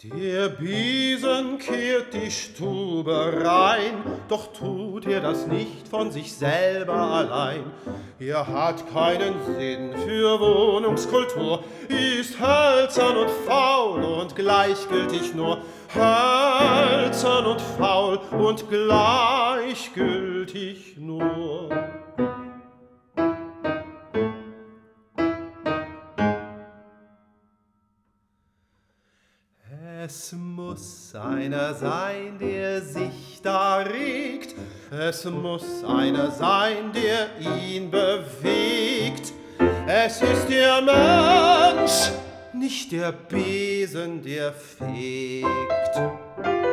Der Besen kehrt die Stube rein, doch tut er das nicht von sich selber allein. Er hat keinen Sinn für Wohnungskultur, ist hölzern und faul und gleichgültig nur. Hölzern und faul und gleichgültig nur. Es muss einer sein, der sich da regt. Es muss einer sein, der ihn bewegt. Es ist der Mensch, nicht der Besen, der fegt.